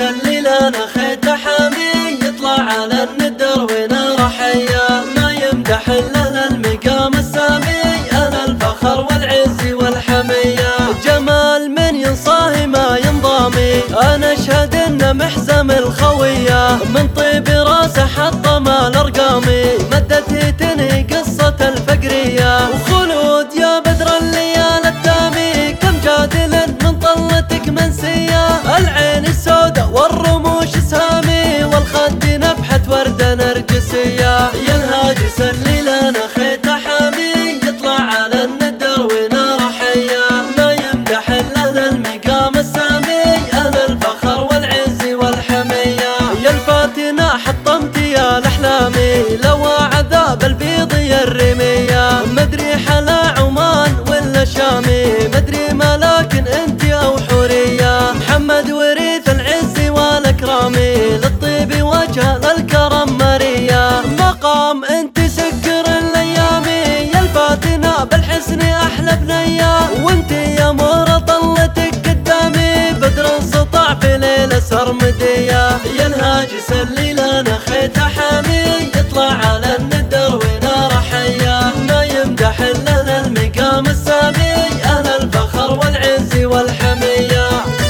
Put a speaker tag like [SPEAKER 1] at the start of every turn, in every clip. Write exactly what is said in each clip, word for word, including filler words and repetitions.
[SPEAKER 1] الليل انا خيط حامي يطلع على الندر ونار حيا ما يمدح الا المقام السامي انا الفخر والعز والحميه جمال من ينصاه ما ينضامي انا اشهد ان محزم الخويه من طيب راسه حطم الارقامي مدته تنهي قصه الفقريه وخلود يا بدر الليال الدامي كم جادل من طلتك منسيه العين السوداء والرموش سهامي والخد نفحة وردة نرجسية يا الهاجس الليل انا خيط حامي يطلع على الندر ونار حيا ما يمدح الا المقام السامي انا الفخر والعز والحمية يا الفاتنة حطمت يا الاحلامي لو عذاب البيض يا الرمية مدري حلا عمان ولا شامي مدري ما لكن انت او حورية محمد وريث العز والاكرامي للطيب وجه للكرم مرية مقام انت سكر الايامي يا الفاتنة بالحسن احلى بنية وانت يا مورة طلتك قدامي بدر سطع في ليلة سرمدية يا الهاجس الليل انا خيط حامي يطلع على الندر ونار حيا ما يمدح الا المقام السامي انا الفخر والعز والحمية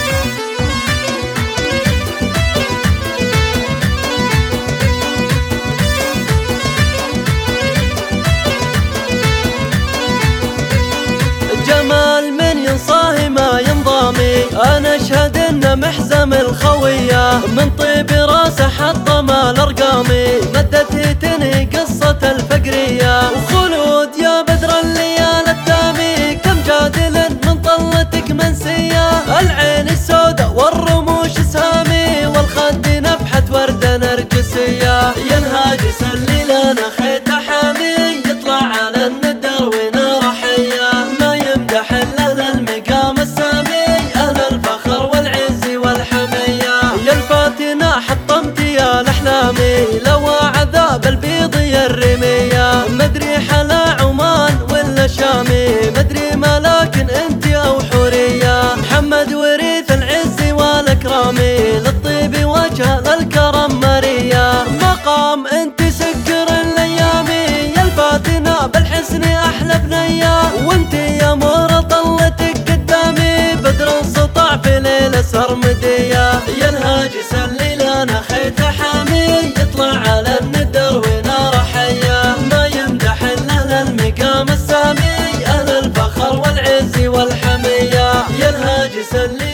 [SPEAKER 1] جمال من ينصاه ما ينضامي انا اشهد ان محزم الخويه من طيب راسه حطم الارقامي مدته تنهي قصه الفقريه وخلود يا بدر الليال الدامي كم جادل من طلتك منسيه العين السوداء والرموش سهامي والخد نفحة ورده نرجسيه يا الهاجس الليل انا خيط حامي يطلع على الندر ونار حيا ما يمدح الا المقام السامي انا الفخر والعز والحميه يا الفاتنة حطمت يا الاحلامي لو عذاب البيض يا الرمية مدري حلا عمان ولا شامي مدري ما لكن انت او حورية محمد وريث العز والاكرامي للطيب وجه للكرم مرية مقام انت سكر الايامي يا الفاتنة بالحسن احلى بنية وانت يا مورة طلتك قدامي بدر سطع في ليلة سرمدية يا الهاجس الليل انا خيط حامي يطلع على الندر ونار حيا ما يمدح الا المقام السامي انا الفخر والعز والحمية يا الهاجس الليل